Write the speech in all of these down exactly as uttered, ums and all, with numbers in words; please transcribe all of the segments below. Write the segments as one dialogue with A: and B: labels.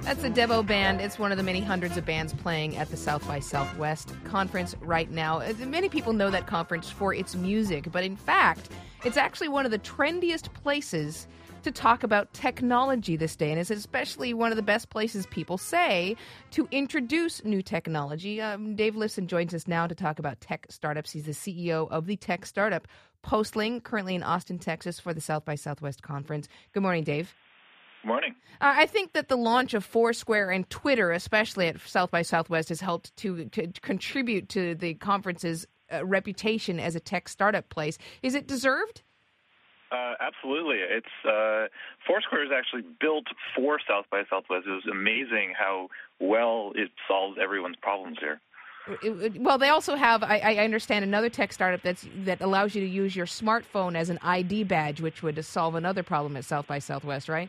A: That's the Devo Band. It's one of the many hundreds of bands playing at the South by Southwest conference right now. Many people know that conference for its music, but in fact, it's actually one of the trendiest places to talk about technology this day, and it's especially one of the best places, people say, to introduce new technology. Um, Dave Lifson joins us now to talk about tech startups. He's the C E O of the tech startup Postling, currently in Austin, Texas, for the South by Southwest conference. Good morning, Dave.
B: Morning.
A: Uh, I think that the launch of Foursquare and Twitter, especially at South by Southwest, has helped to, to contribute to the conference's uh, reputation as a tech startup place. Is it deserved?
B: Uh, absolutely. It's uh, Foursquare is actually built for South by Southwest. It was amazing how well it solves everyone's problems here.
A: It, it, well, they also have, I, I understand, another tech startup that's that allows you to use your smartphone as an I D badge, which would solve another problem at South by Southwest, right?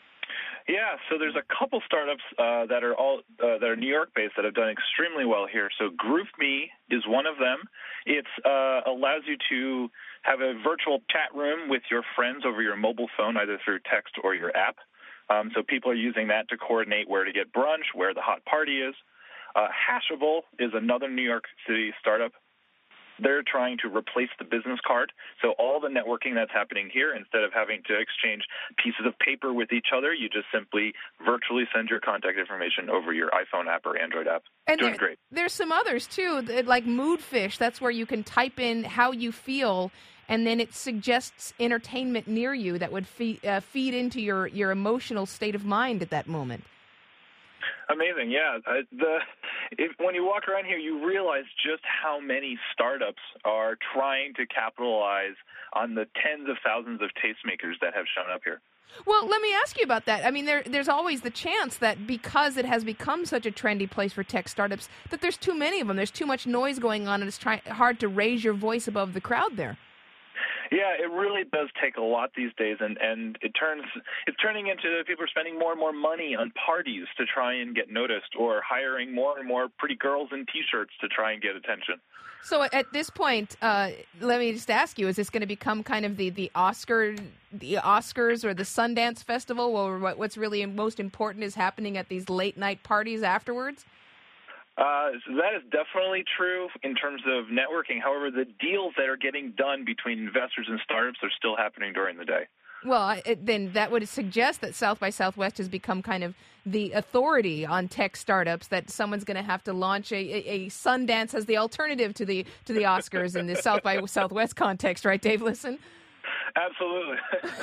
B: Yeah, so there's a couple startups uh, that are all uh, that are New York-based that have done extremely well here. So GroupMe is one of them. It uh, allows you to have a virtual chat room with your friends over your mobile phone, either through text or your app. Um, so people are using that to coordinate where to get brunch, where the hot party is. Uh, Hashable is another New York City startup. They're trying to replace the business card. So all the networking that's happening here, instead of having to exchange pieces of paper with each other, you just simply virtually send your contact information over your iPhone app or Android app.
A: And
B: Doing
A: there,
B: great.
A: There's some others, too, like Moodfish. That's where you can type in how you feel, and then it suggests entertainment near you that would feed, uh, feed into your, your emotional state of mind at that moment.
B: Amazing, yeah. Uh, the if, when you walk around here, you realize just how many startups are trying to capitalize on the tens of thousands of tastemakers that have shown up here.
A: Well, let me ask you about that. I mean, there, there's always the chance that because it has become such a trendy place for tech startups, that there's too many of them. There's too much noise going on, and it's try- hard to raise your voice above the crowd there.
B: Yeah, it really does take a lot these days, and, and it turns it's turning into people are spending more and more money on parties to try and get noticed, or hiring more and more pretty girls in T-shirts to try and get attention.
A: So at this point, uh, let me just ask you: is this going to become kind of the, the Oscar, the Oscars, or the Sundance Festival, where what's really most important is happening at these late night parties afterwards?
B: Uh, so that is definitely true in terms of networking. However, the deals that are getting done between investors and startups are still happening during the day.
A: Well, it, then that would suggest that South by Southwest has become kind of the authority on tech startups, that someone's going to have to launch a, a, a Sundance as the alternative to the to the Oscars in the South by Southwest context, right, Dave Lifson?
B: Absolutely.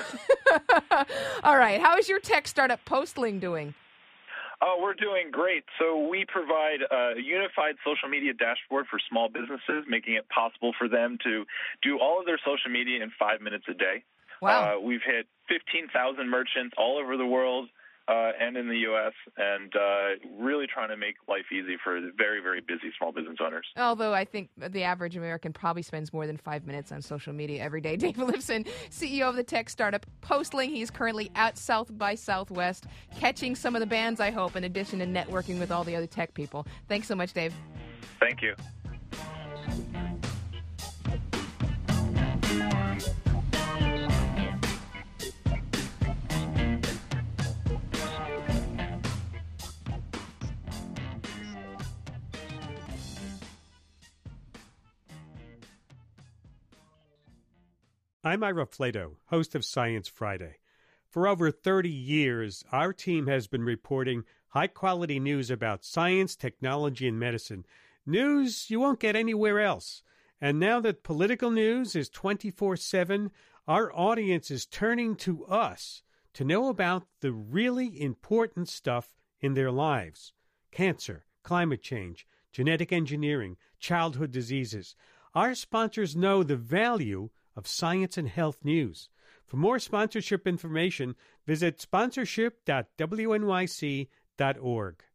A: All right. How is your tech startup Postling doing?
B: Oh, we're doing great. So we provide a unified social media dashboard for small businesses, making it possible for them to do all of their social media in five minutes a day.
A: Wow.
B: Uh, we've hit fifteen thousand merchants all over the world uh, and in the U S, and uh, really trying to make life easy for very, very busy small business owners.
A: Although I think the average American probably spends more than five minutes on social media every day. Dave Lifson, C E O of the tech startup Postling. He's currently at South by Southwest, catching some of the bands, I hope, in addition to networking with all the other tech people. Thanks so much, Dave.
B: Thank you.
C: I'm Ira Flato, host of Science Friday. For over thirty years, our team has been reporting high-quality news about science, technology, and medicine. News you won't get anywhere else. And now that political news is twenty-four seven, our audience is turning to us to know about the really important stuff in their lives. Cancer, climate change, genetic engineering, childhood diseases. Our sponsors know the value of science and health news. For more sponsorship information, visit sponsorship dot w n y c dot org.